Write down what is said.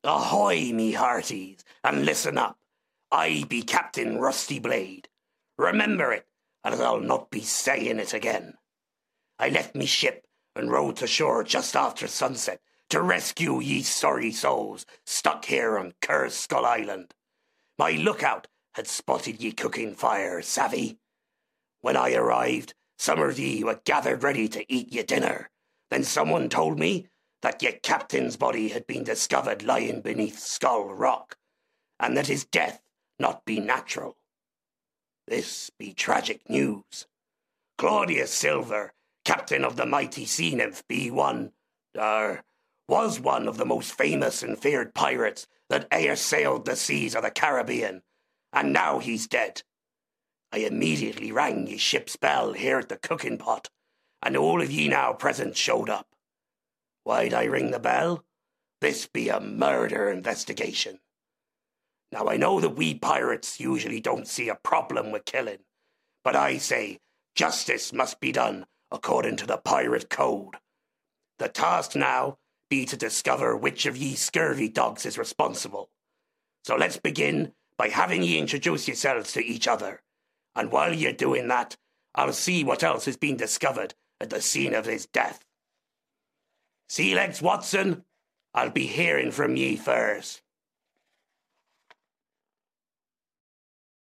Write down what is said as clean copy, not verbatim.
Ahoy, me hearties, and listen up. I be Captain Rusty Blade. Remember it, as I'll not be saying it again. I left me ship and rowed to shore just after sunset to rescue ye sorry souls stuck here on Cur's Skull Island. My lookout had spotted ye cooking fire, savvy? When I arrived, some of ye were gathered ready to eat ye dinner. Then someone told me that your captain's body had been discovered lying beneath Skull Rock, and that his death not be natural. This be tragic news. Claudius Silver, captain of the mighty sea nymph, was one of the most famous and feared pirates that e'er sailed the seas of the Caribbean, and now he's dead. I immediately rang ye ship's bell here at the cooking pot, and all of ye now present showed up. Why'd I ring the bell? This be a murder investigation. Now I know that we pirates usually don't see a problem with killing, but I say justice must be done according to the pirate code. The task now be to discover which of ye scurvy dogs is responsible. So let's begin by having ye introduce yourselves to each other, and while you're doing that, I'll see what else has been discovered at the scene of his death. Sealegs Watson, I'll be hearing from ye first.